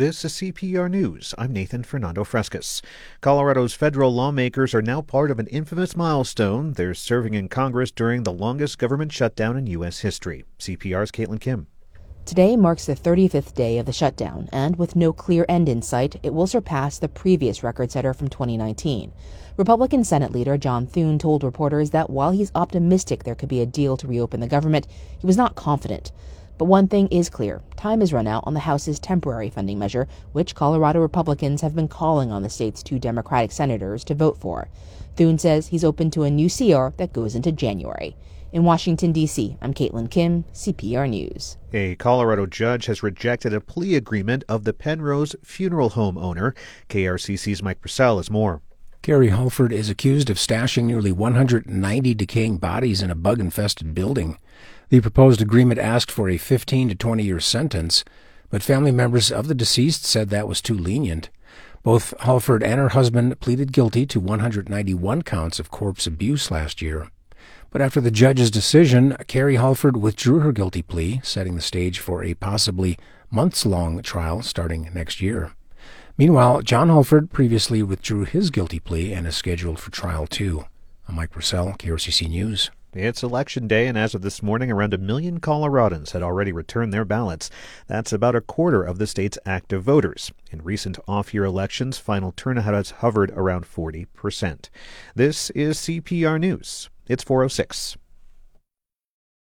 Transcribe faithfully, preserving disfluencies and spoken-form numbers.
This is C P R News. I'm Nathan Fernando Frescas. Colorado's federal lawmakers are now part of an infamous milestone. They're serving in Congress during the longest government shutdown in U S history. C P R's Caitlin Kim. Today marks the thirty-fifth day of the shutdown, and with no clear end in sight, it will surpass the previous record setter from twenty nineteen. Republican Senate Leader John Thune told reporters that while he's optimistic there could be a deal to reopen the government, he was not confident. But one thing is clear. Time has run out on the House's temporary funding measure, which Colorado Republicans have been calling on the state's two Democratic senators to vote for. Thune says he's open to a new C R that goes into January. In Washington, D C, I'm Caitlin Kim, C P R News. A Colorado judge has rejected a plea agreement of the Penrose funeral home owner. K R C C's Mike Purcell has more. Gary Hulford is accused of stashing nearly one hundred ninety decaying bodies in a bug-infested building. The proposed agreement asked for a fifteen to twenty year sentence, but family members of the deceased said that was too lenient. Both Hulford and her husband pleaded guilty to one hundred ninety-one counts of corpse abuse last year. But after the judge's decision, Carrie Hulford withdrew her guilty plea, setting the stage for a possibly months-long trial starting next year. Meanwhile, John Hulford previously withdrew his guilty plea and is scheduled for trial too. I'm Mike Purcell, K R C C News. It's Election Day, and as of this morning, around a million Coloradans had already returned their ballots. That's about a quarter of the state's active voters. In recent off-year elections, final turnout has hovered around forty percent. This is C P R News. It's four oh six.